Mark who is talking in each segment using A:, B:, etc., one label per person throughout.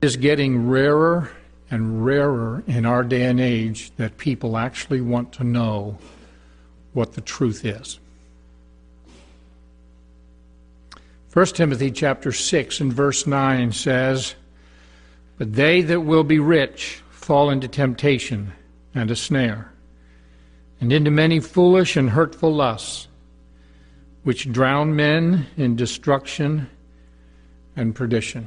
A: It is getting rarer and rarer in our day and age that people actually want to know what the truth is. 1 Timothy chapter 6 and verse 9 says, "But they that will be rich fall into temptation and a snare, and into many foolish and hurtful lusts, which drown men in destruction and perdition."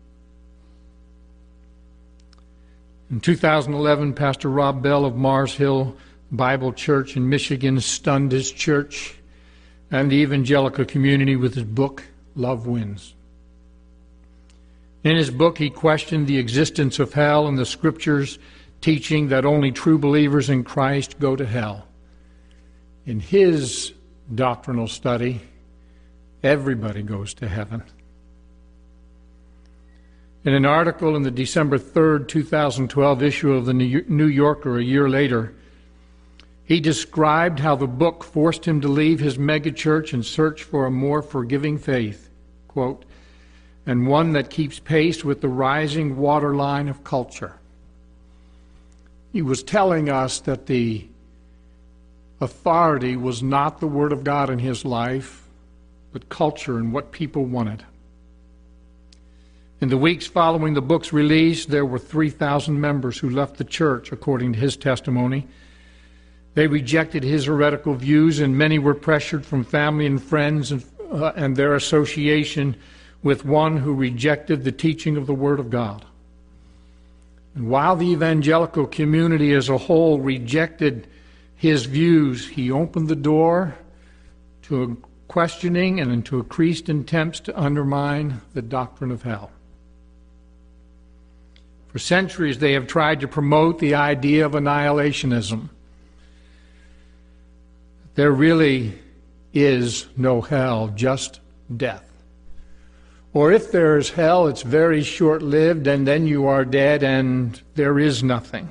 A: In 2011, Pastor Rob Bell of Mars Hill Bible Church in Michigan stunned his church and the evangelical community with his book, Love Wins. In his book, he questioned the existence of hell and the Scriptures teaching that only true believers in Christ go to hell. In his doctrinal study, everybody goes to heaven. In an article in the December 3rd, 2012 issue of the New Yorker a year later, he described how the book forced him to leave his megachurch and search for a more forgiving faith, quote, "and one that keeps pace with the rising waterline of culture." He was telling us that the authority was not the Word of God in his life, but culture and what people wanted. In the weeks following the book's release, there were 3,000 members who left the church, according to his testimony. They rejected his heretical views, and many were pressured from family and friends and their association with one who rejected the teaching of the Word of God. And while the evangelical community as a whole rejected his views, he opened the door to a questioning and into increased attempts to undermine the doctrine of hell. For centuries, they have tried to promote the idea of annihilationism. There really is no hell, just death. Or if there is hell, it's very short-lived, and then you are dead, and there is nothing.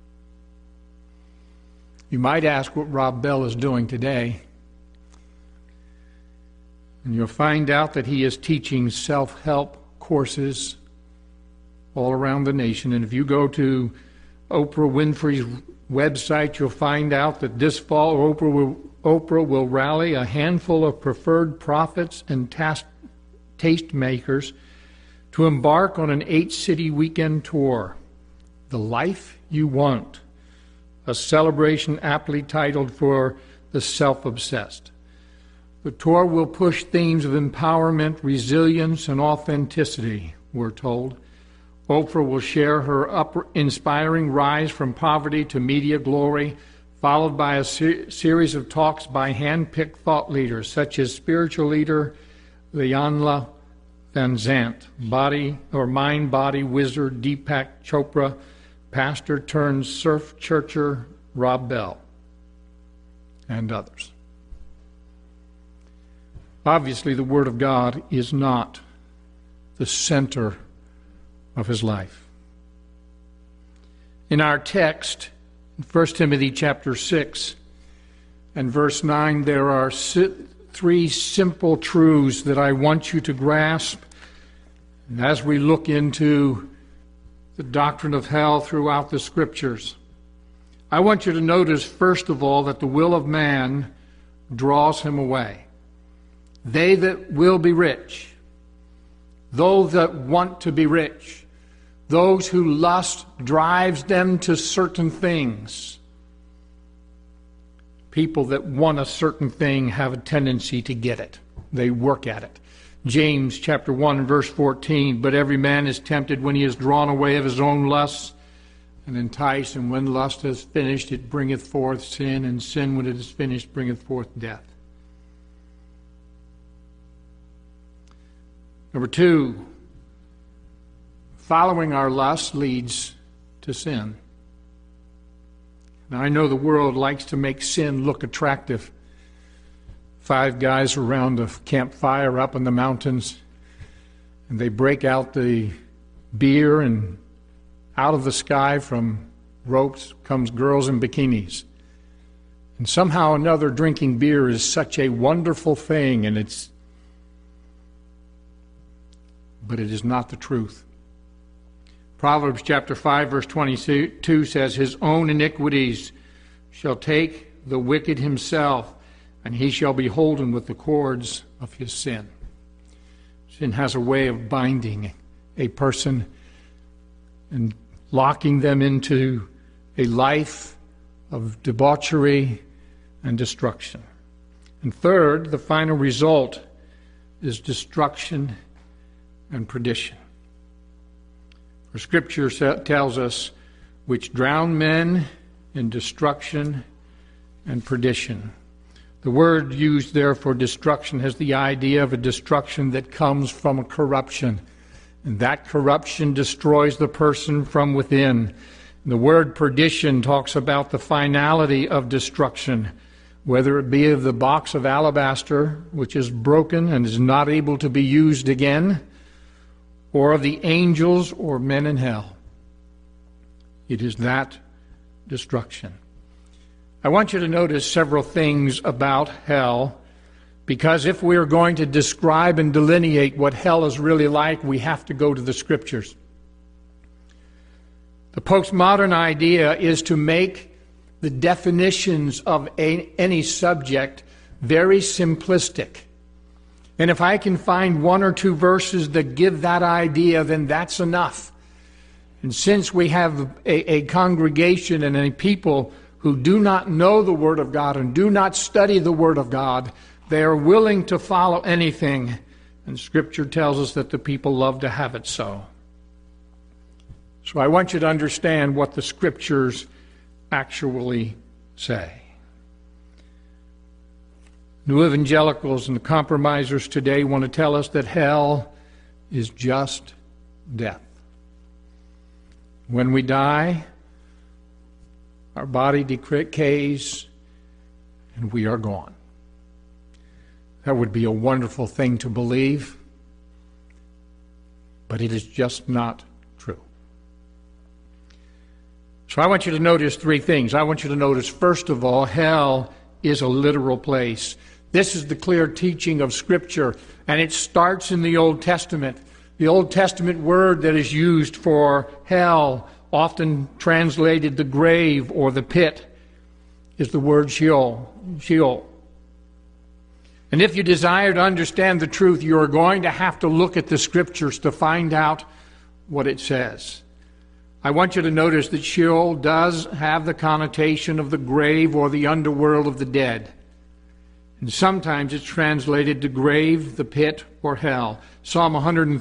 A: You might ask what Rob Bell is doing today, and you'll find out that he is teaching self-help courses all around the nation. And if you go to Oprah Winfrey's website, you'll find out that this fall Oprah will rally a handful of preferred prophets and tastemakers to embark on an 8-city weekend tour, The Life You Want, a celebration aptly titled for the self-obsessed. The tour will push themes of empowerment, resilience, and authenticity, we're told. Oprah will share her inspiring rise from poverty to media glory, followed by a series of talks by hand-picked thought leaders, such as spiritual leader Iyanla Vanzant, mind-body wizard Deepak Chopra, pastor-turned-surf churcher Rob Bell, and others. Obviously, the Word of God is not the center of his life. In our text, in 1 Timothy chapter 6 and verse 9, there are 3 simple truths that I want you to grasp. And as we look into the doctrine of hell throughout the Scriptures, I want you to notice, first of all, that the will of man draws him away. They that will be rich, those that want to be rich, those who lust drives them to certain things. People that want a certain thing have a tendency to get it. They work at it. James chapter 1 verse 14, "But every man is tempted when he is drawn away of his own lusts and enticed, and when lust is finished, it bringeth forth sin, and sin, when it is finished, bringeth forth death." Number 2, following our lust leads to sin. Now, I know the world likes to make sin look attractive. 5 guys around a campfire up in the mountains, and they break out the beer, and out of the sky from ropes comes girls in bikinis. And somehow or another, drinking beer is such a wonderful thing, but it is not the truth. Proverbs chapter 5, verse 22 says, his own iniquities shall take the wicked himself, and he shall be holden with the cords of his sin. Sin has a way of binding a person and locking them into a life of debauchery and destruction. And third, the final result is destruction and perdition. For Scripture tells us, which drown men in destruction and perdition. The word used there for destruction has the idea of a destruction that comes from a corruption. And that corruption destroys the person from within. The word perdition talks about the finality of destruction, whether it be of the box of alabaster, which is broken and is not able to be used again, or of the angels or men in hell. It is that destruction. I want you to notice several things about hell, because if we are going to describe and delineate what hell is really like, we have to go to the Scriptures. The postmodern idea is to make the definitions of any subject very simplistic. And if I can find one or two verses that give that idea, then that's enough. And since we have a congregation and a people who do not know the Word of God and do not study the Word of God, they are willing to follow anything. And Scripture tells us that the people love to have it so. So I want you to understand what the Scriptures actually say. New evangelicals and the compromisers today want to tell us that hell is just death. When we die, our body decays and we are gone. That would be a wonderful thing to believe, but it is just not true. So I want you to notice three things. I want you to notice, first of all, hell is a literal place. This is the clear teaching of Scripture, and it starts in the Old Testament. The Old Testament word that is used for hell, often translated the grave or the pit, is the word Sheol. Sheol. And if you desire to understand the truth, you are going to have to look at the Scriptures to find out what it says. I want you to notice that Sheol does have the connotation of the grave or the underworld of the dead. And sometimes it's translated the grave, the pit, or hell. Psalm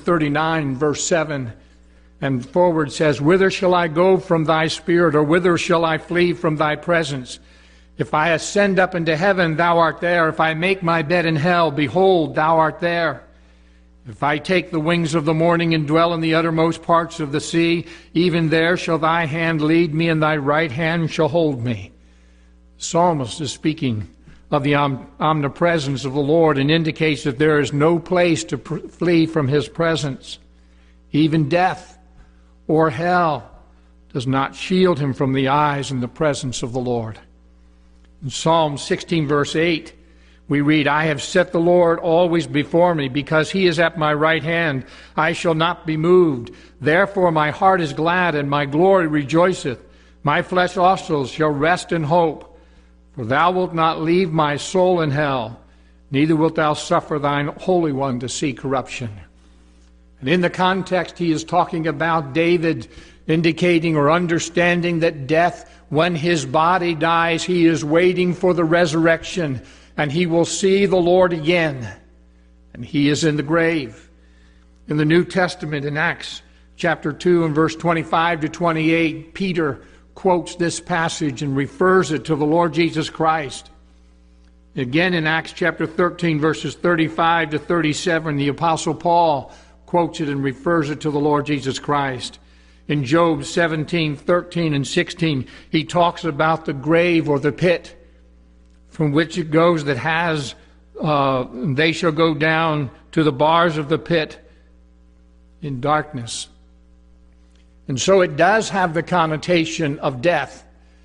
A: 139, verse 7 and forward says, whither shall I go from thy spirit, or whither shall I flee from thy presence? If I ascend up into heaven, thou art there. If I make my bed in hell, behold, thou art there. If I take the wings of the morning and dwell in the uttermost parts of the sea, even there shall thy hand lead me, and thy right hand shall hold me. The psalmist is speaking of the omnipresence of the Lord and indicates that there is no place to flee from his presence. Even death or hell does not shield him from the eyes and the presence of the Lord. In Psalm 16, verse 8, we read, I have set the Lord always before me, because he is at my right hand. I shall not be moved. Therefore my heart is glad, and my glory rejoiceth. My flesh also shall rest in hope. For thou wilt not leave my soul in hell, neither wilt thou suffer thine Holy One to see corruption. And in the context, he is talking about David indicating or understanding that death, when his body dies, he is waiting for the resurrection, and he will see the Lord again. And he is in the grave. In the New Testament, in Acts chapter 2 and verse 25 to 28, Peter quotes this passage and refers it to the Lord Jesus Christ. Again, in Acts chapter 13, verses 35 to 37, the Apostle Paul quotes it and refers it to the Lord Jesus Christ. In Job 17, 13, and 16, he talks about the grave or the pit from which it goes that has, they shall go down to the bars of the pit in darkness. And so it does have the connotation of death.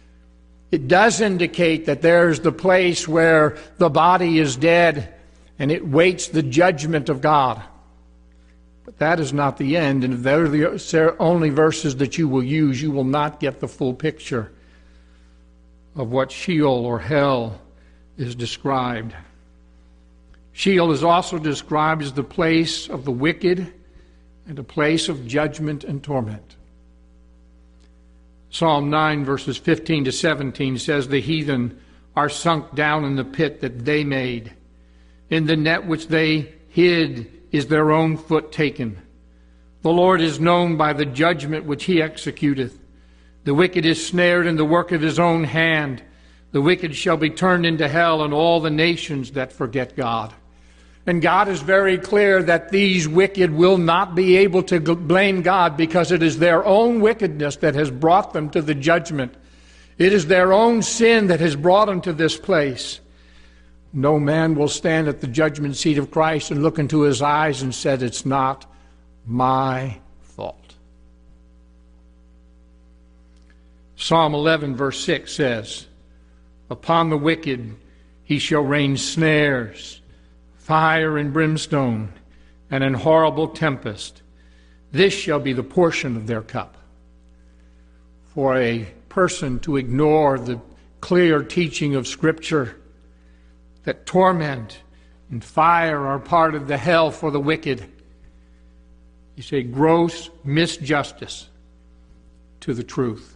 A: It does indicate that there's the place where the body is dead and it waits the judgment of God. But that is not the end, and if they're the only verses that you will use, you will not get the full picture of what Sheol or hell is described. Sheol is also described as the place of the wicked and a place of judgment and torment. Psalm 9, verses 15 to 17 says, "The heathen are sunk down in the pit that they made. In the net which they hid is their own foot taken. The Lord is known by the judgment which he executeth. The wicked is snared in the work of his own hand. The wicked shall be turned into hell, and all the nations that forget God." And God is very clear that these wicked will not be able to blame God, because it is their own wickedness that has brought them to the judgment. It is their own sin that has brought them to this place. No man will stand at the judgment seat of Christ and look into his eyes and say, "It's not my fault." Psalm 11, verse 6 says, "Upon the wicked he shall rain snares, fire and brimstone, and an horrible tempest. This shall be the portion of their cup." For a person to ignore the clear teaching of Scripture that torment and fire are part of the hell for the wicked is a gross misjustice to the truth.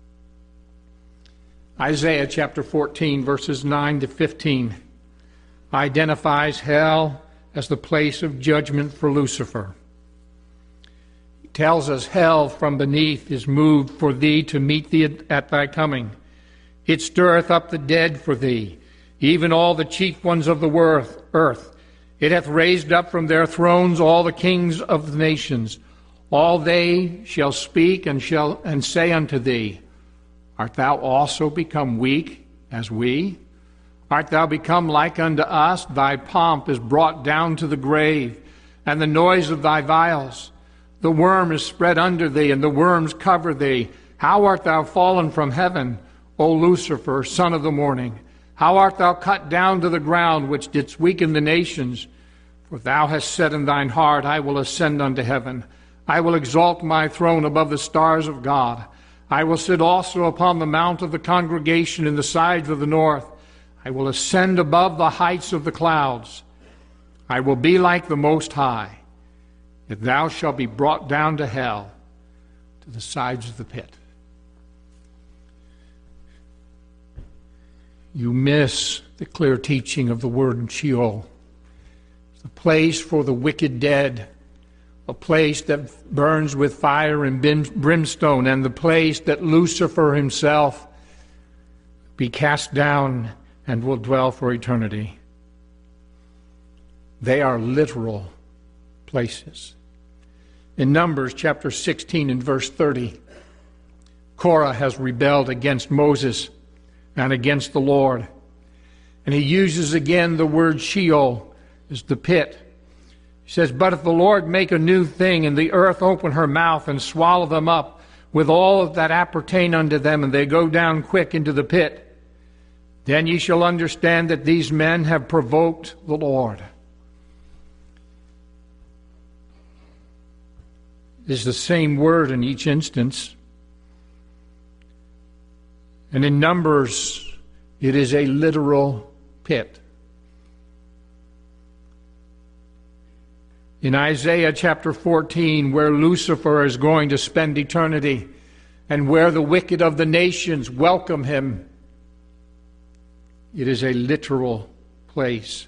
A: Isaiah chapter 14, verses 9 to 15 identifies hell as the place of judgment for Lucifer. He tells us, "Hell from beneath is moved for thee to meet thee at thy coming. It stirreth up the dead for thee, even all the chief ones of the earth. It hath raised up from their thrones all the kings of the nations. All they shall speak and say unto thee, Art thou also become weak as we? Art thou become like unto us? Thy pomp is brought down to the grave, and the noise of thy vials. The worm is spread under thee, and the worms cover thee. How art thou fallen from heaven, O Lucifer, son of the morning? How art thou cut down to the ground, which didst weaken the nations? For thou hast said in thine heart, I will ascend unto heaven. I will exalt my throne above the stars of God. I will sit also upon the mount of the congregation in the sides of the north. I will ascend above the heights of the clouds. I will be like the Most High. Yet thou shalt be brought down to hell, to the sides of the pit. You miss the clear teaching of the word in Sheol. It's a place for the wicked dead, a place that burns with fire and brimstone, and the place that Lucifer himself be cast down and will dwell for eternity. They are literal places. In Numbers chapter 16 and verse 30, Korah has rebelled against Moses and against the Lord. And he uses again the word Sheol as the pit. He says, But if the Lord make a new thing, and the earth open her mouth and swallow them up with all that appertain unto them, and they go down quick into the pit, then ye shall understand that these men have provoked the Lord. It is the same word in each instance. And in Numbers, it is a literal pit. In Isaiah chapter 14, where Lucifer is going to spend eternity, and where the wicked of the nations welcome him, it is a literal place.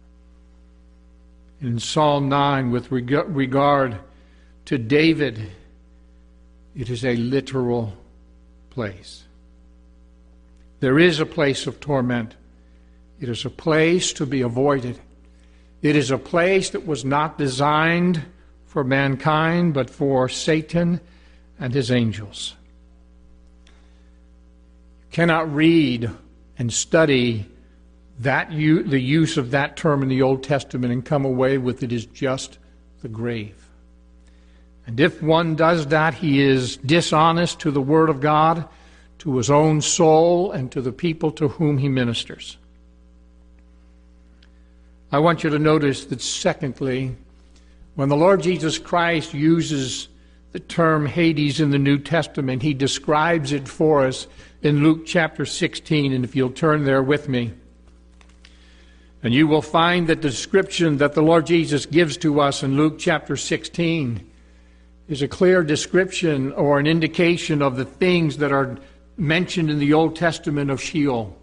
A: In Psalm 9, with regard to David, it is a literal place. There is a place of torment. It is a place to be avoided. It is a place that was not designed for mankind, but for Satan and his angels. You cannot read and study the use of that term in the Old Testament and come away with it as just the grave. And if one does that, he is dishonest to the Word of God, to his own soul, and to the people to whom he ministers. I want you to notice that, secondly, When the Lord Jesus Christ uses the term Hades in the New Testament, he describes it for us in Luke chapter 16, and if you'll turn there with me. And you will find that the description that the Lord Jesus gives to us in Luke chapter 16 is a clear description or an indication of the things that are mentioned in the Old Testament of Sheol.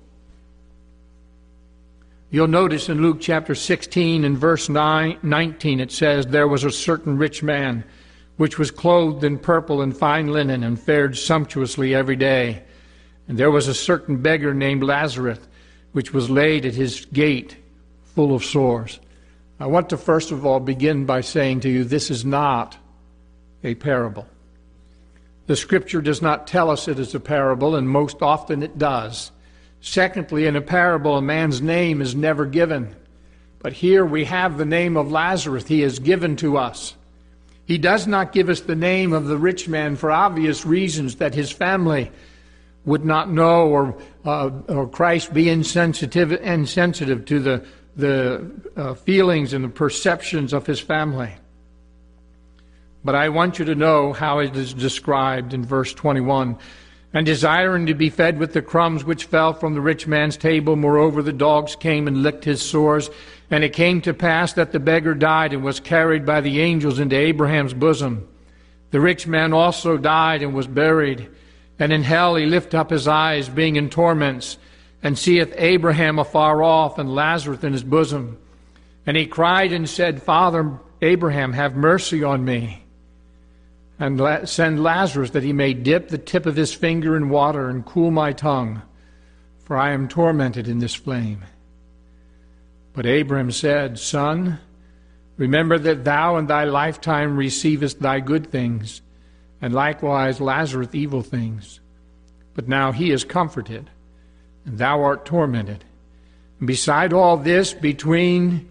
A: You'll notice in Luke chapter 16 and verse 19 it says, "There was a certain rich man which was clothed in purple and fine linen and fared sumptuously every day. And there was a certain beggar named Lazarus which was laid at his gate full of sores." I want to first of all begin by saying to you, this is not a parable. The Scripture does not tell us it is a parable, and most often it does. Secondly, in a parable, a man's name is never given. But here we have the name of Lazarus. He is given to us. He does not give us the name of the rich man for obvious reasons, that his family would not know, or Christ be insensitive to the feelings and the perceptions of his family. But I want you to know how it is described in verse 21. "And desiring to be fed with the crumbs which fell from the rich man's table, moreover the dogs came and licked his sores. And it came to pass that the beggar died and was carried by the angels into Abraham's bosom. The rich man also died and was buried. And in hell he lift up his eyes, being in torments, and seeth Abraham afar off, and Lazarus in his bosom. And he cried and said, Father Abraham, have mercy on me, and send Lazarus that he may dip the tip of his finger in water and cool my tongue, for I am tormented in this flame. But Abraham said, Son, remember that thou in thy lifetime receivest thy good things, and likewise Lazarus evil things. But now he is comforted, and thou art tormented. And beside all this, between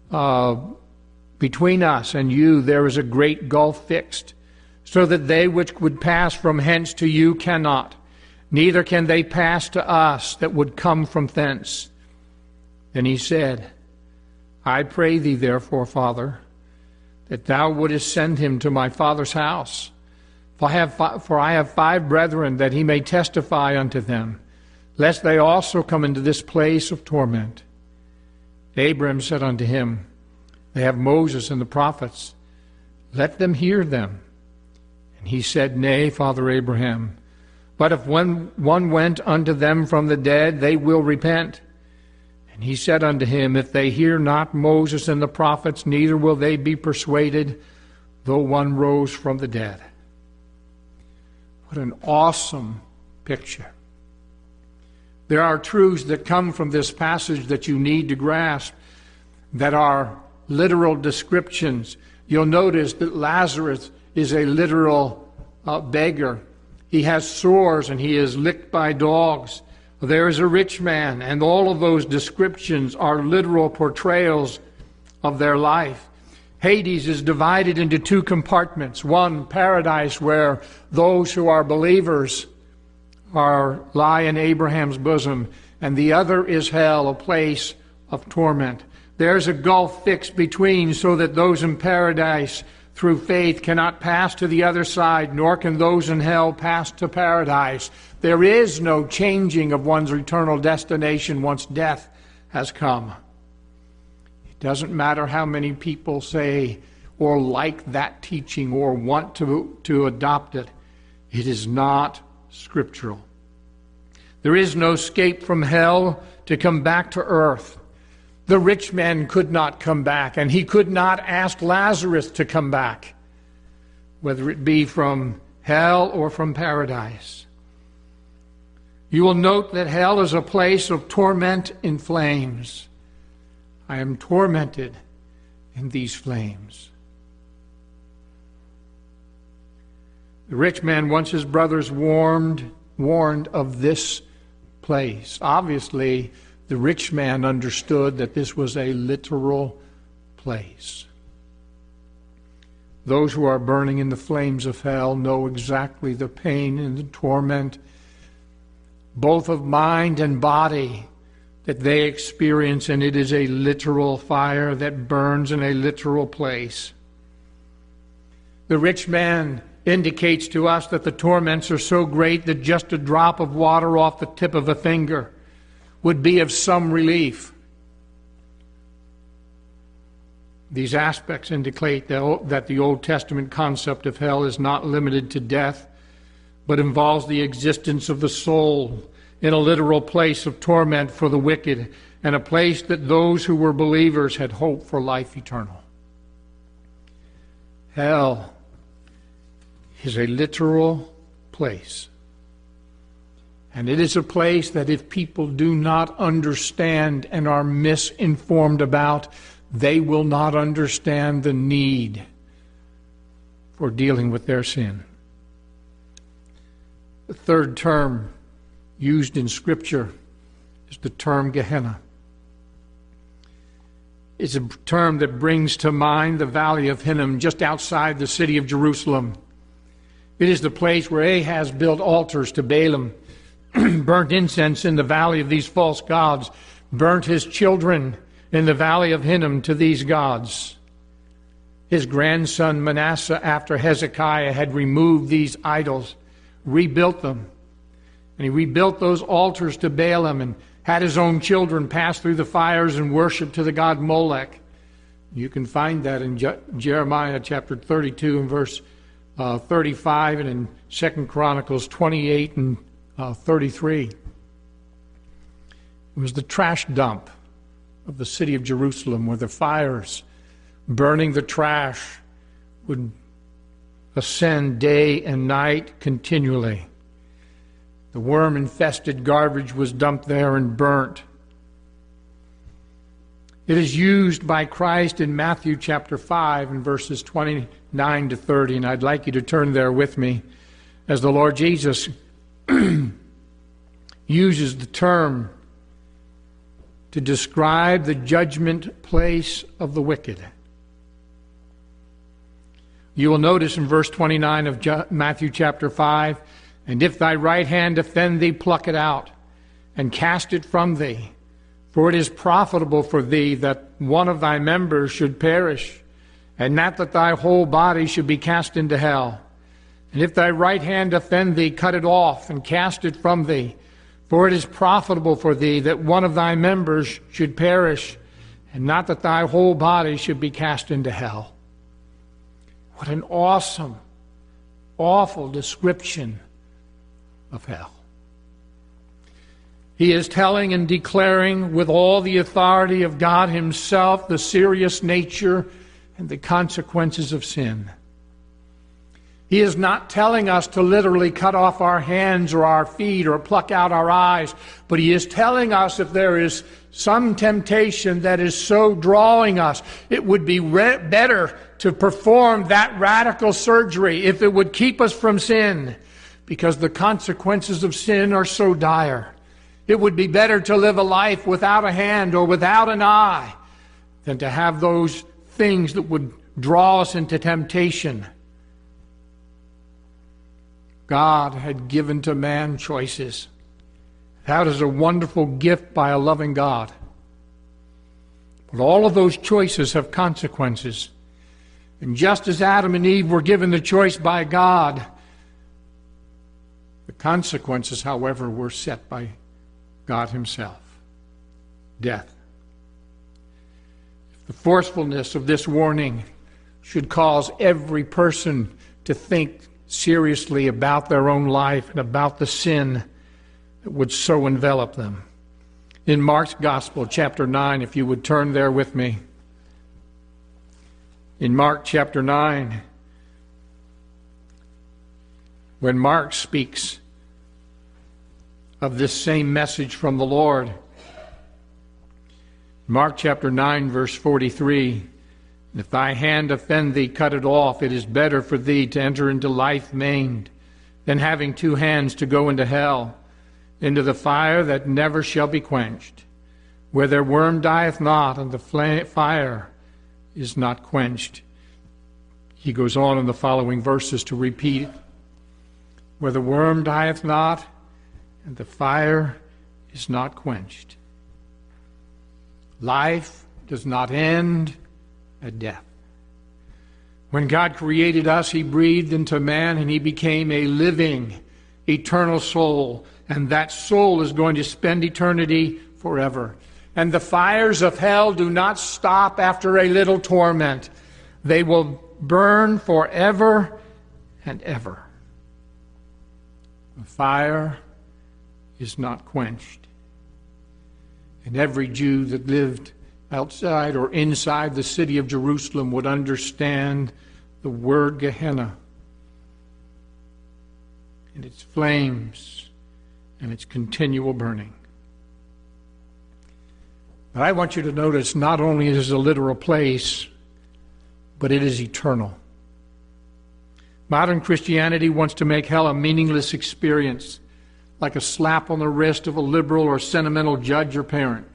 A: us and you there is a great gulf fixed, so that they which would pass from hence to you cannot, neither can they pass to us that would come from thence. Then he said, I pray thee therefore, Father, that thou wouldest send him to my father's house. For I have 5 brethren, that he may testify unto them, lest they also come into this place of torment. Abraham said unto him, They have Moses and the prophets. Let them hear them. And he said, Nay, Father Abraham, but if one went unto them from the dead, they will repent. And he said unto him, If they hear not Moses and the prophets, neither will they be persuaded, though one rose from the dead. What an awesome picture. There are truths that come from this passage that you need to grasp that are literal descriptions. You'll notice that Lazarus is a literal beggar. He has sores and he is licked by dogs. There is a rich man, and all of those descriptions are literal portrayals of their life. Hades is divided into 2 compartments. One, paradise, where those who are believers lie in Abraham's bosom, and the other is hell, a place of torment. There's a gulf fixed between, so that those in paradise through faith cannot pass to the other side, nor can those in hell pass to paradise. There is no changing of one's eternal destination once death has come. It doesn't matter how many people say or like that teaching or want to adopt it. It is not scriptural. There is no escape from hell to come back to earth. The rich man could not come back, and he could not ask Lazarus to come back, whether it be from hell or from paradise. You will note that hell is a place of torment in flames. I am tormented in these flames. The rich man wants his brothers warned of this place. Obviously, the rich man understood that this was a literal place. Those who are burning in the flames of hell know exactly the pain and the torment, both of mind and body, that they experience, and it is a literal fire that burns in a literal place. The rich man indicates to us that the torments are so great that just a drop of water off the tip of a finger would be of some relief. These aspects indicate that the Old Testament concept of hell is not limited to death, but involves the existence of the soul in a literal place of torment for the wicked, and a place that those who were believers had hope for life eternal. Hell is a literal place. And it is a place that if people do not understand and are misinformed about, they will not understand the need for dealing with their sin. The third term used in Scripture is the term Gehenna. It's a term that brings to mind the valley of Hinnom just outside the city of Jerusalem. It is the place where Ahaz built altars to Balaam, burnt incense in the valley of these false gods, burnt his children in the valley of Hinnom to these gods. His grandson Manasseh, after Hezekiah had removed these idols, rebuilt them. And he rebuilt those altars to Balaam and had his own children pass through the fires and worship to the god Molech. You can find that in Jeremiah chapter 32 and verse 35, and in 2 Chronicles 28 and 33. It was the trash dump of the city of Jerusalem, where the fires burning the trash would ascend day and night continually. The worm-infested garbage was dumped there and burnt. It is used by Christ in Matthew chapter 5 and verses 29 to 30, and I'd like you to turn there with me as the Lord Jesus uses the term to describe the judgment place of the wicked. You will notice in verse 29 of Matthew chapter 5, "And if thy right hand offend thee, pluck it out, and cast it from thee. For it is profitable for thee that one of thy members should perish, and not that thy whole body should be cast into hell. And if thy right hand offend thee, cut it off, and cast it from thee. For it is profitable for thee that one of thy members should perish, and not that thy whole body should be cast into hell." What an awesome, awful description of hell. He is telling and declaring with all the authority of God Himself the serious nature and the consequences of sin. He is not telling us to literally cut off our hands or our feet or pluck out our eyes, but He is telling us if there is some temptation that is so drawing us, it would be better to perform that radical surgery if it would keep us from sin, because the consequences of sin are so dire. It would be better to live a life without a hand or without an eye than to have those things that would draw us into temptation. God had given to man choices. That is a wonderful gift by a loving God. But all of those choices have consequences. And just as Adam and Eve were given the choice by God, the consequences, however, were set by God Himself. Death. The forcefulness of this warning should cause every person to think seriously about their own life and about the sin that would so envelop them. In Mark's Gospel, chapter 9, if you would turn there with me. In Mark chapter 9, when Mark speaks of this same message from the Lord, Mark chapter 9, verse 43, "If thy hand offend thee, cut it off. It is better for thee to enter into life maimed than having two hands to go into hell, into the fire that never shall be quenched, where their worm dieth not, and the fire is not quenched." He goes on in the following verses to repeat it. "Where the worm dieth not, and the fire is not quenched." Life does not end at death. When God created us, He breathed into man and he became a living, eternal soul. And that soul is going to spend eternity forever. And the fires of hell do not stop after a little torment. They will burn forever and ever. The fire is not quenched. And every Jew that lived outside or inside the city of Jerusalem would understand the word Gehenna and its flames and its continual burning. But I want you to notice not only is it a literal place, but it is eternal. Modern Christianity wants to make hell a meaningless experience, like a slap on the wrist of a liberal or sentimental judge or parent.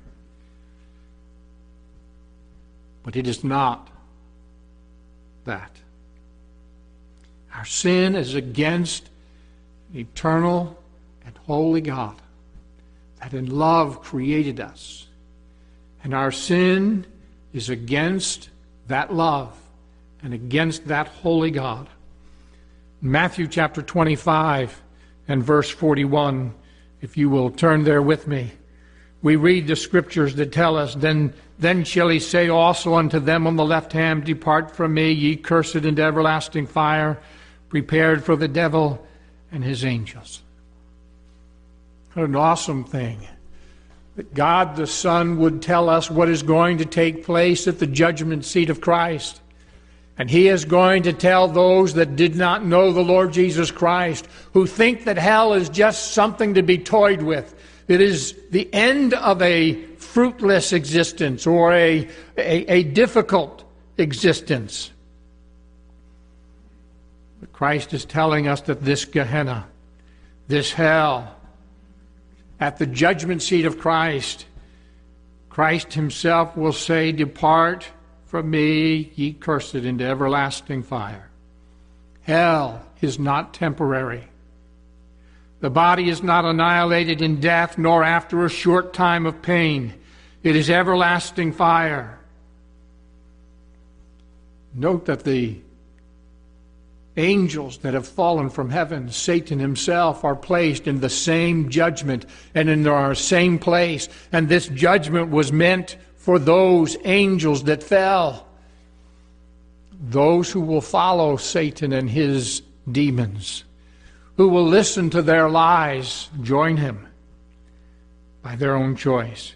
A: But it is not that. Our sin is against an eternal and holy God that in love created us. And our sin is against that love and against that holy God. Matthew chapter 25 and verse 41, if you will turn there with me, we read the scriptures that tell us, Then shall he say also unto them on the left hand, Depart from me, ye cursed, into everlasting fire, prepared for the devil and his angels. What an awesome thing that God the Son would tell us what is going to take place at the judgment seat of Christ. And He is going to tell those that did not know the Lord Jesus Christ, who think that hell is just something to be toyed with. It is the end of a fruitless existence or a difficult existence. But Christ is telling us that this Gehenna, this hell, at the judgment seat of Christ, Christ Himself will say, Depart from me, ye cursed, into everlasting fire. Hell is not temporary. The body is not annihilated in death, nor after a short time of pain. It is everlasting fire. Note that the angels that have fallen from heaven, Satan himself, are placed in the same judgment and in our same place. And this judgment was meant for those angels that fell. Those who will follow Satan and his demons, who will listen to their lies, join him by their own choice.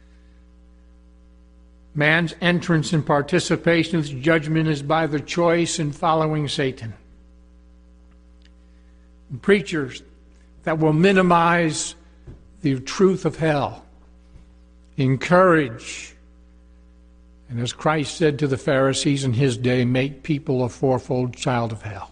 A: Man's entrance and participation in this judgment is by the choice in following Satan. And preachers that will minimize the truth of hell, encourage, and as Christ said to the Pharisees in His day, make people a fourfold child of hell.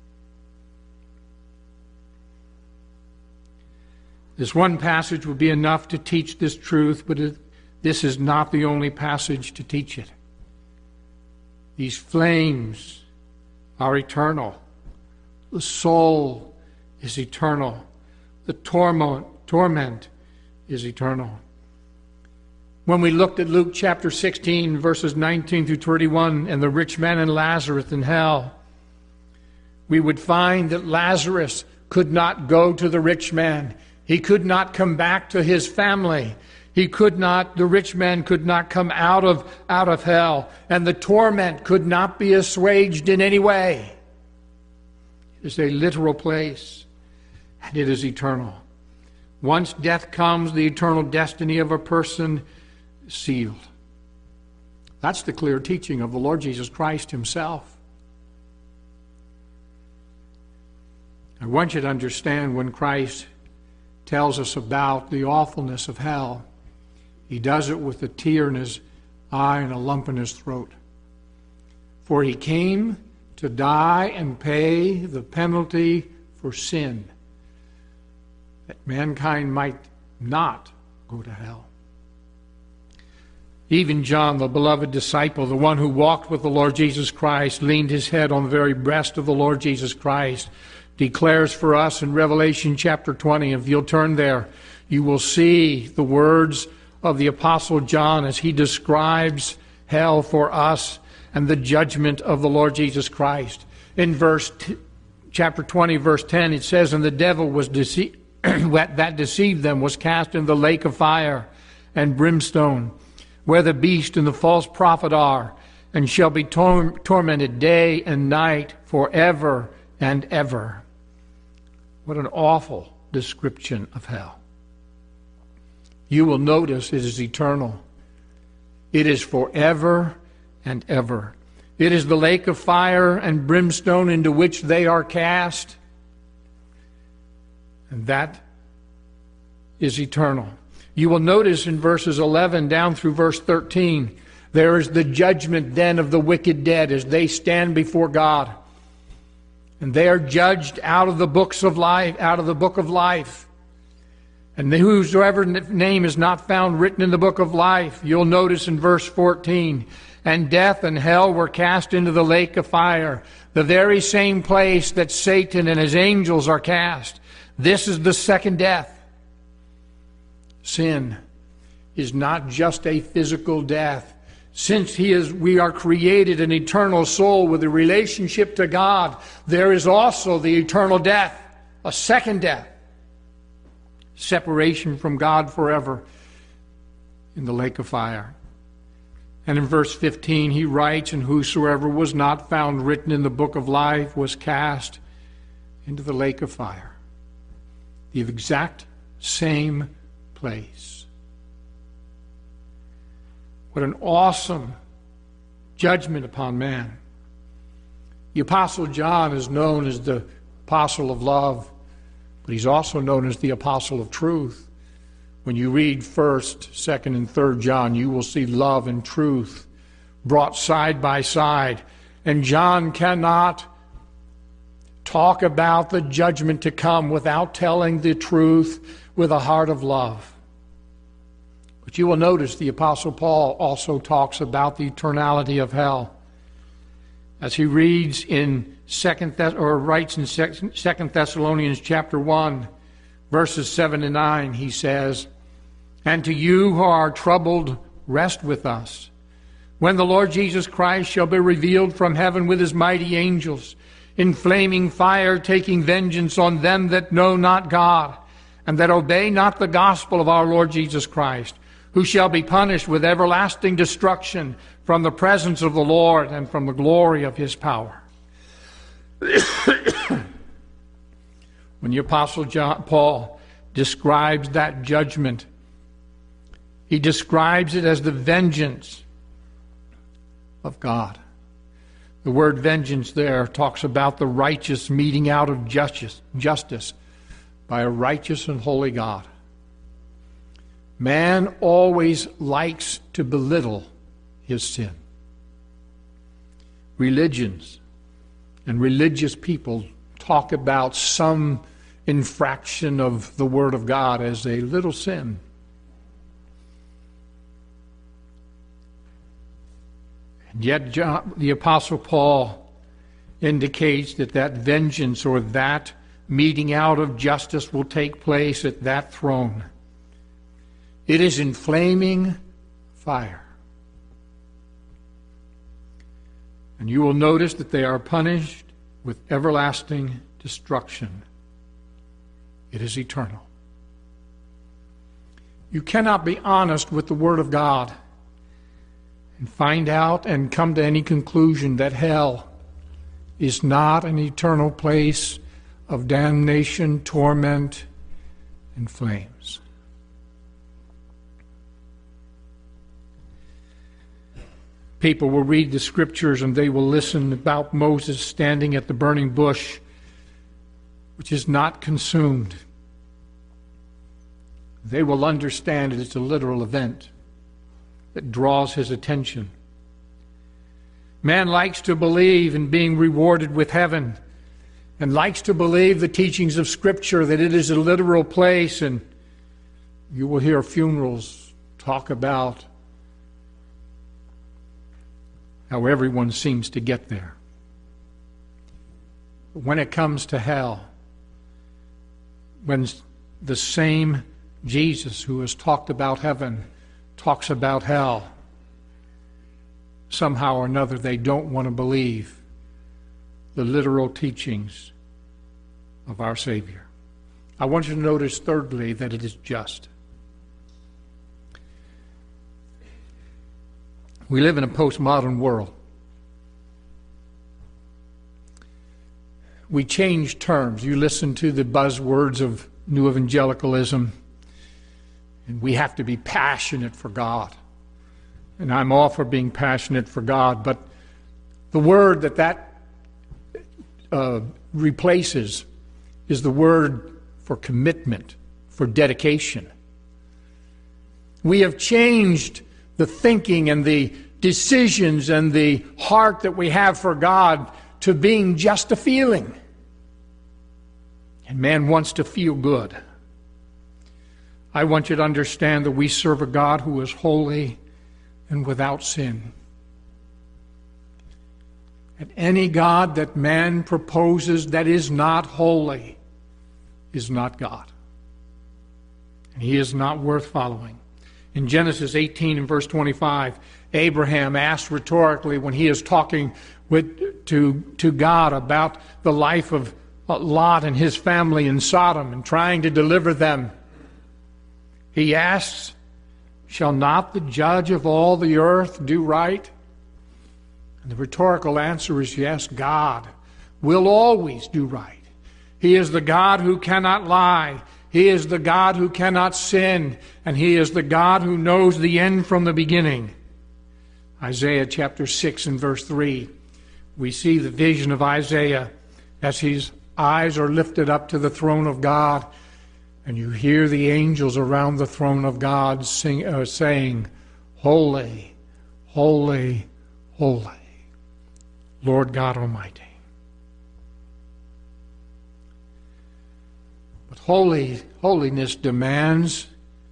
A: This one passage would be enough to teach this truth, but this is not the only passage to teach it. These flames are eternal. The soul is eternal. The torment is eternal. When we looked at Luke chapter 16, verses 19 through 31, and the rich man and Lazarus in hell, we would find that Lazarus could not go to the rich man. He could not come back to his family. The rich man could not come out of hell, and the torment could not be assuaged in any way. It is a literal place, and it is eternal. Once death comes, the eternal destiny of a person is sealed. That's the clear teaching of the Lord Jesus Christ Himself. I want you to understand when Christ tells us about the awfulness of hell, He does it with a tear in His eye and a lump in His throat. For He came to die and pay the penalty for sin, that mankind might not go to hell. Even John, the beloved disciple, the one who walked with the Lord Jesus Christ, leaned his head on the very breast of the Lord Jesus Christ, declares for us in Revelation chapter 20. If you'll turn there, you will see the words of the Apostle John as he describes hell for us and the judgment of the Lord Jesus Christ. In chapter 20, verse 10, it says, "And the devil was that deceived them was cast in the lake of fire and brimstone, where the beast and the false prophet are, and shall be tormented day and night forever and ever." What an awful description of hell. You will notice it is eternal. It is forever and ever. It is the lake of fire and brimstone into which they are cast. And that is eternal. You will notice in verses 11 down through verse 13, there is the judgment then of the wicked dead as they stand before God. And they are judged out of the books of life, out of the book of life. And whosoever name is not found written in the book of life, you'll notice in verse 14, "And death and hell were cast into the lake of fire," the very same place that Satan and his angels are cast. This is the second death. Sin is not just a physical death. Since we are created an eternal soul with a relationship to God, there is also the eternal death, a second death. Separation from God forever in the lake of fire. And in verse 15 he writes, "And whosoever was not found written in the book of life was cast into the lake of fire." The exact same place. What an awesome judgment upon man. The Apostle John is known as the apostle of love, but he's also known as the apostle of truth. When you read 1st, 2nd, and 3rd John, you will see love and truth brought side by side. And John cannot talk about the judgment to come without telling the truth with a heart of love. But you will notice the Apostle Paul also talks about the eternality of hell. As he reads in writes in 2 Thessalonians chapter 1, verses 7 and 9, he says, "And to you who are troubled, rest with us, when the Lord Jesus Christ shall be revealed from heaven with his mighty angels, in flaming fire, taking vengeance on them that know not God, and that obey not the gospel of our Lord Jesus Christ, who shall be punished with everlasting destruction from the presence of the Lord and from the glory of his power." When the Apostle Paul describes that judgment, he describes it as the vengeance of God. The word vengeance there talks about the righteous meting out of justice by a righteous and holy God. Man always likes to belittle his sin. Religions and religious people talk about some infraction of the Word of God as a little sin. And yet the Apostle Paul indicates that vengeance or that meting out of justice will take place at that throne. It is in flaming fire. And you will notice that they are punished with everlasting destruction. It is eternal. You cannot be honest with the Word of God and find out and come to any conclusion that hell is not an eternal place of damnation, torment, and flames. People will read the scriptures and they will listen about Moses standing at the burning bush, which is not consumed. They will understand it is a literal event that draws his attention. Man likes to believe in being rewarded with heaven and likes to believe the teachings of Scripture, that it is a literal place, and you will hear funerals talk about how everyone seems to get there. But when it comes to hell, when the same Jesus who has talked about heaven talks about hell, somehow or another they don't want to believe the literal teachings of our Savior. I want you to notice, thirdly, that it is just. We live in a postmodern world. We change terms. You listen to the buzzwords of New Evangelicalism, and we have to be passionate for God. And I'm all for being passionate for God, but the word that replaces is the word for commitment, for dedication. We have changed the thinking and the decisions and the heart that we have for God to being just a feeling. And man wants to feel good. I want you to understand that we serve a God who is holy and without sin. And any God that man proposes that is not holy is not God. And he is not worth following. In Genesis 18 and verse 25, Abraham asked rhetorically when he is talking to God about the life of Lot and his family in Sodom and trying to deliver them. He asks, "Shall not the judge of all the earth do right?" And the rhetorical answer is yes, God will always do right. He is the God who cannot lie. He is the God who cannot sin. And He is the God who knows the end from the beginning. Isaiah chapter 6 and verse 3. We see the vision of Isaiah as his eyes are lifted up to the throne of God. And you hear the angels around the throne of God saying, "Holy, holy, holy, Lord God Almighty." But holiness demands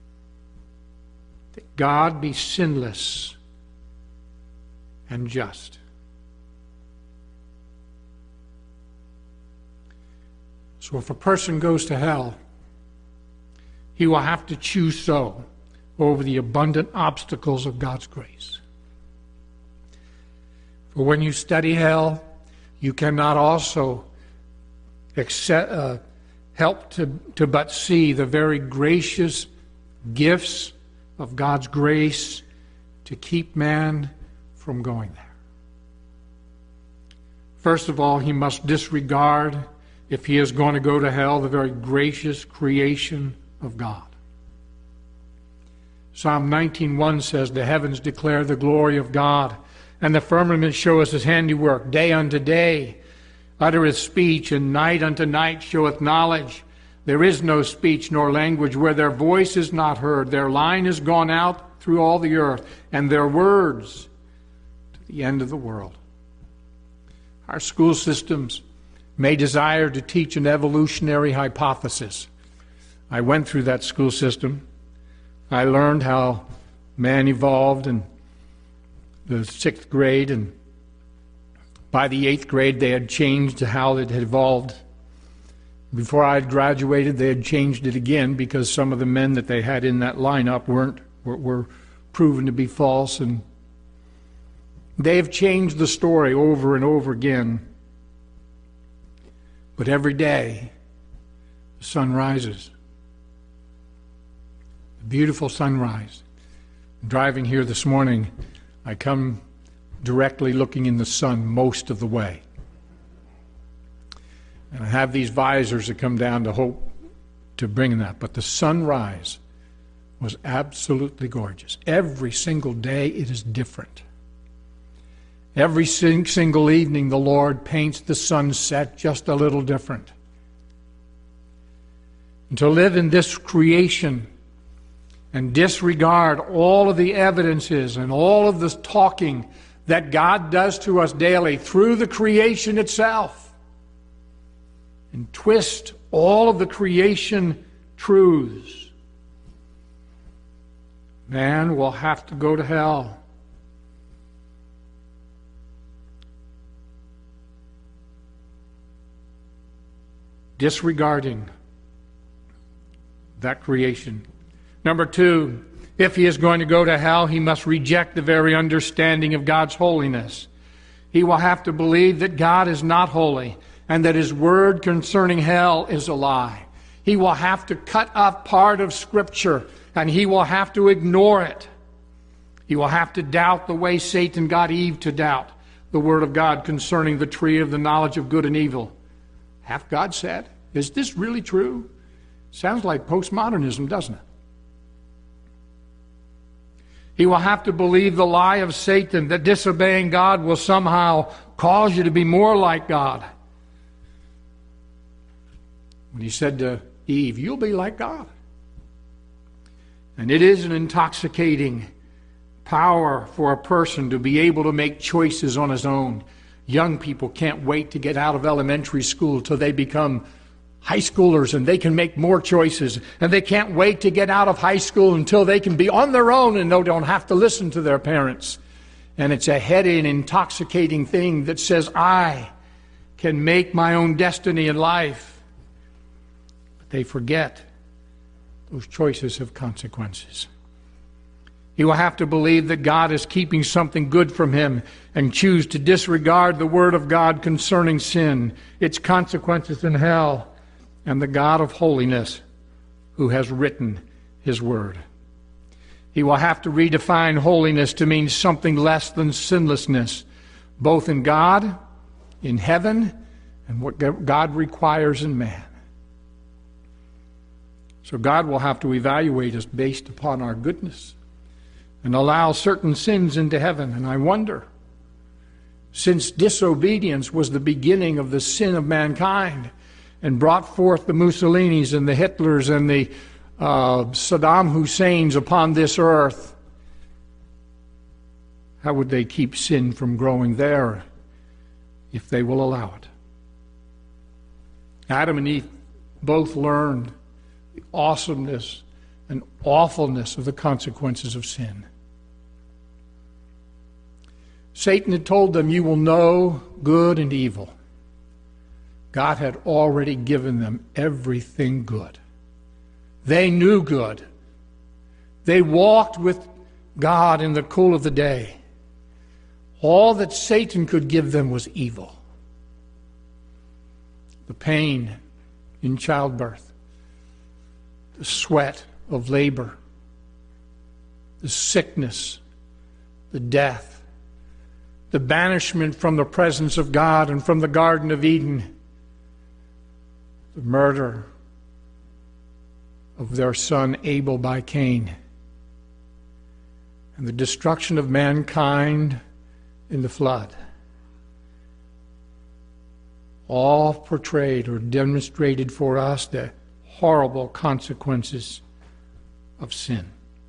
A: that God be sinless and just. So if a person goes to hell, he will have to choose so over the abundant obstacles of God's grace. For when you study hell, you cannot also help to but see the very gracious gifts of God's grace to keep man from going there. First of all, he must disregard, if he is going to go to hell, the very gracious creation of God. Psalm 19:1 says, "The heavens declare the glory of God, and the firmament showeth his handiwork. Day unto day uttereth speech, and night unto night showeth knowledge. There is no speech nor language where their voice is not heard. Their line is gone out through all the earth, and their words to the end of the world." Our school systems may desire to teach an evolutionary hypothesis. I went through that school system. I learned how man evolved in the 6th grade, and by the 8th grade they had changed how it had evolved. Before I had graduated, they had changed it again because some of the men that they had in that lineup were proven to be false, and they have changed the story over and over again. But every day, the sun rises. A beautiful sunrise. Driving here this morning, I come directly looking in the sun most of the way. And I have these visors that come down to hope to bring that. But the sunrise was absolutely gorgeous. Every single day it is different. Every single evening the Lord paints the sunset just a little different. And to live in this creation and disregard all of the evidences and all of the talking that God does to us daily through the creation itself, and twist all of the creation truths, man will have to go to hell. Disregarding that creation. Number two, If he is going to go to hell, he must reject the very understanding of God's holiness. He will have to believe that God is not holy and that his word concerning hell is a lie. He will have to cut off part of Scripture, and he will have to ignore it. He will have to doubt the way Satan got Eve to doubt the word of God concerning the tree of the knowledge of good and evil. Hath God said? Is this really true? Sounds like postmodernism, doesn't it? He will have to believe the lie of Satan that disobeying God will somehow cause you to be more like God. When he said to Eve, "You'll be like God." And it is an intoxicating power for a person to be able to make choices on his own. Young people can't wait to get out of elementary school till they become high schoolers and they can make more choices. And they can't wait to get out of high school until they can be on their own and they don't have to listen to their parents. And it's a heady and intoxicating thing that says, I can make my own destiny in life. But they forget those choices have consequences. He will have to believe that God is keeping something good from him and choose to disregard the word of God concerning sin, its consequences in hell, and the God of holiness who has written his word. He will have to redefine holiness to mean something less than sinlessness, both in God, in heaven, and what God requires in man. So God will have to evaluate us based upon our goodness and allow certain sins into heaven. And I wonder, since disobedience was the beginning of the sin of mankind, and brought forth the Mussolinis and the Hitlers and the Saddam Husseins upon this earth, how would they keep sin from growing there if they will allow it? Adam and Eve both learned the awesomeness and awfulness of the consequences of sin. Satan had told them, "You will know good and evil." God had already given them everything good. They knew good. They walked with God in the cool of the day. All that Satan could give them was evil. The pain in childbirth, the sweat of labor, the sickness, the death, the banishment from the presence of God and from the Garden of Eden, the murder of their son Abel by Cain, and the destruction of mankind in the flood, all portrayed or demonstrated for us the horrible consequences of sin.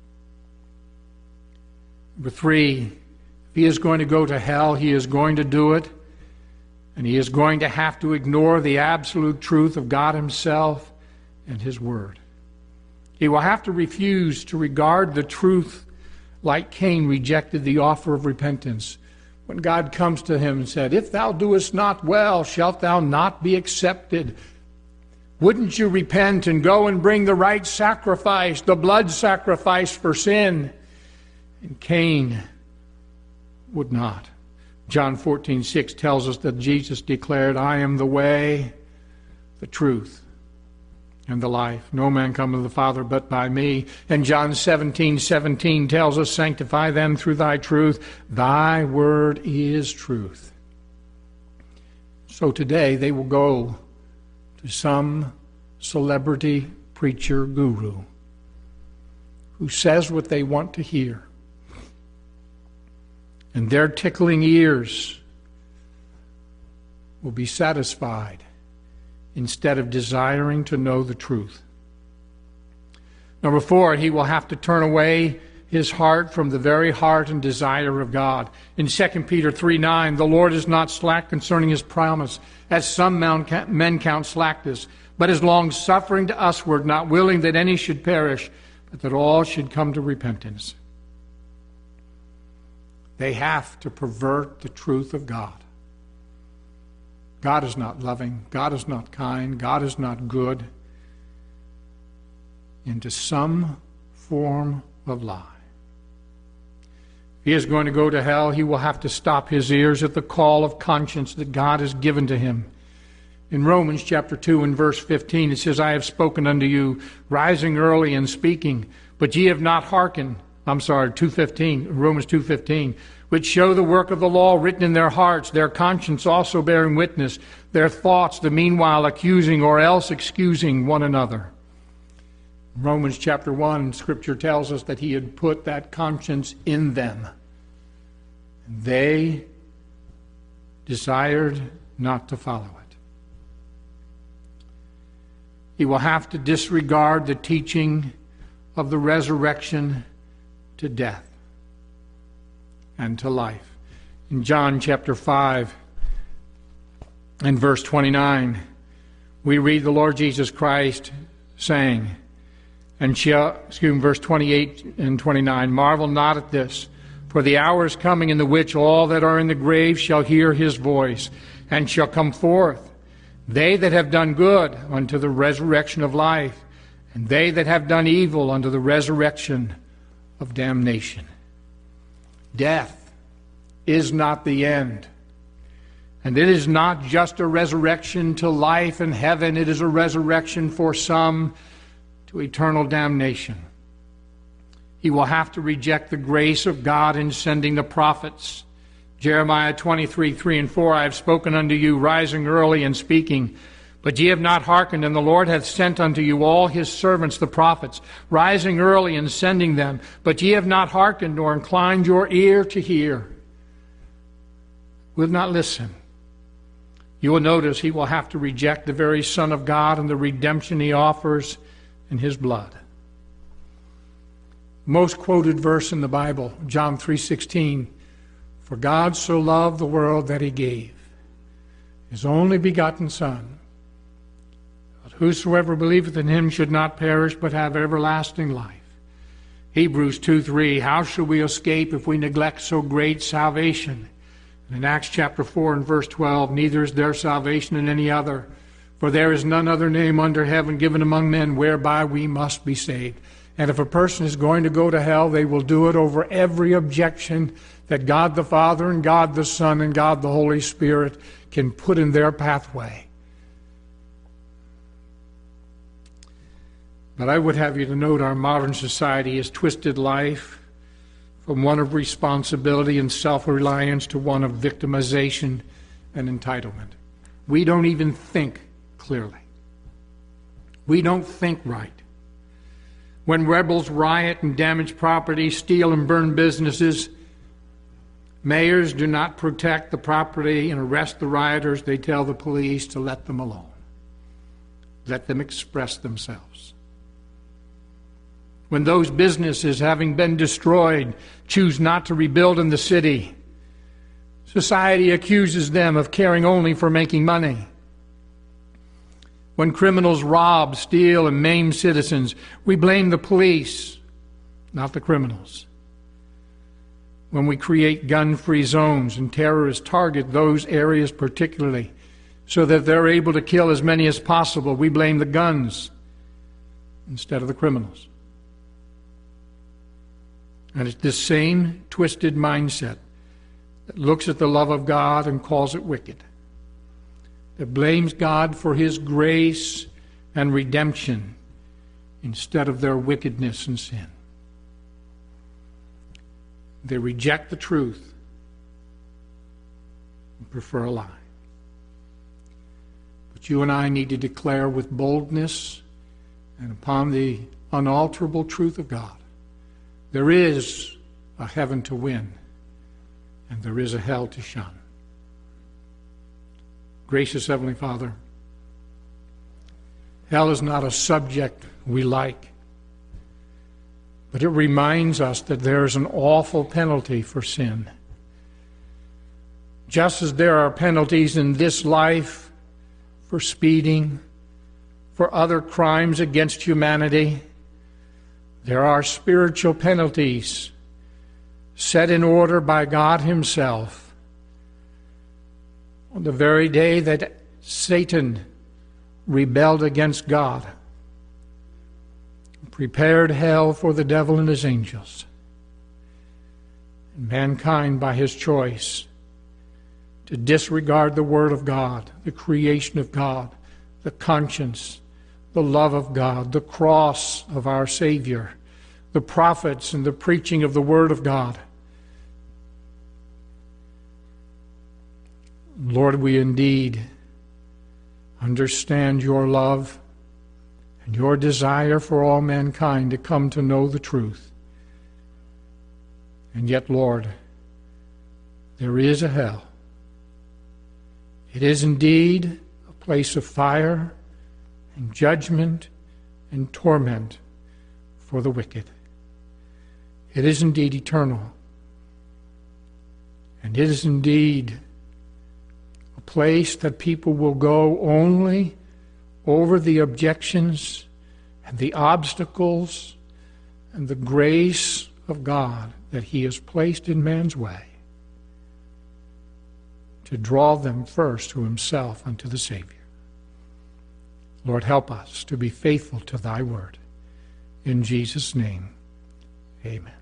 A: Number 3, if he is going to go to hell, he is going to do it, and he is going to have to ignore the absolute truth of God himself and his word. He will have to refuse to regard the truth like Cain rejected the offer of repentance. When God comes to him and said, "If thou doest not well, shalt thou not be accepted." Wouldn't you repent and go and bring the right sacrifice, the blood sacrifice for sin? And Cain would not. John 14:6 tells us that Jesus declared, "I am the way, the truth, and the life. No man cometh to the Father but by me." And John 17:17 tells us, "Sanctify them through thy truth. Thy word is truth." So today they will go to some celebrity preacher guru who says what they want to hear. And their tickling ears will be satisfied instead of desiring to know the truth. Number 4, he will have to turn away his heart from the very heart and desire of God. In 2 Peter 3:9, "The Lord is not slack concerning his promise, as some men count slackness, but is long-suffering to usward, not willing that any should perish, but that all should come to repentance." They have to pervert the truth of God. God is not loving. God is not kind. God is not good. Into some form of lie. If he is going to go to hell, he will have to stop his ears at the call of conscience that God has given to him. In Romans chapter 2 and verse 15, it says, I have spoken unto you, rising early and speaking, but ye have not hearkened. Romans 2:15, which show the work of the law written in their hearts, their conscience also bearing witness, their thoughts the meanwhile accusing or else excusing one another. Romans chapter 1, Scripture tells us that he had put that conscience in them. They desired not to follow it. He will have to disregard the teaching of the resurrection to death and to life. In John chapter 5 and verse 29, we read the Lord Jesus Christ saying, verse 28 and 29, marvel not at this, for the hour is coming in the which all that are in the grave shall hear his voice, and shall come forth, they that have done good unto the resurrection of life, and they that have done evil unto the resurrection of damnation. Death is not the end. And it is not just a resurrection to life and heaven. It is a resurrection for some to eternal damnation. He will have to reject the grace of God in sending the prophets. Jeremiah 23:3 and 4, I have spoken unto you, rising early and speaking, but ye have not hearkened, and the Lord hath sent unto you all his servants, the prophets, rising early and sending them, but ye have not hearkened nor inclined your ear to hear. Will not listen. You will notice he will have to reject the very Son of God and the redemption he offers in his blood. Most quoted verse in the Bible, John 3:16, for God so loved the world that he gave his only begotten Son, that whosoever believeth in him should not perish but have everlasting life. Hebrews 2:3, how shall we escape if we neglect so great salvation? And in Acts chapter 4 and verse 12, neither is there salvation in any other, for there is none other name under heaven given among men whereby we must be saved. And if a person is going to go to hell, they will do it over every objection that God the Father and God the Son and God the Holy Spirit can put in their pathway. But I would have you to note our modern society has twisted life from one of responsibility and self-reliance to one of victimization and entitlement. We don't even think clearly. We don't think right. When rebels riot and damage property, steal and burn businesses, mayors do not protect the property and arrest the rioters. They tell the police to let them alone. Let them express themselves. When those businesses, having been destroyed, choose not to rebuild in the city, society accuses them of caring only for making money. When criminals rob, steal, and maim citizens, we blame the police, not the criminals. When we create gun-free zones and terrorists target those areas particularly so that they're able to kill as many as possible, we blame the guns instead of the criminals. And it's this same twisted mindset that looks at the love of God and calls it wicked, that blames God for his grace and redemption instead of their wickedness and sin. They reject the truth and prefer a lie. But you and I need to declare with boldness and upon the unalterable truth of God, there is a heaven to win and there is a hell to shun. Gracious Heavenly Father, hell is not a subject we like, but it reminds us that there is an awful penalty for sin. Just as there are penalties in this life for speeding, for other crimes against humanity, there are spiritual penalties set in order by God himself. On the very day that Satan rebelled against God, prepared hell for the devil and his angels. And mankind, by his choice to disregard the Word of God, the creation of God, the conscience, the love of God, the cross of our Savior, the prophets and the preaching of the Word of God. Lord, we indeed understand your love and your desire for all mankind to come to know the truth. And yet, Lord, there is a hell. It is indeed a place of fire and judgment and torment for the wicked. It is indeed eternal. And it is indeed a place that people will go only over the objections and the obstacles and the grace of God that He has placed in man's way to draw them first to Himself and to the Savior. Lord, help us to be faithful to Thy word. In Jesus' name, amen.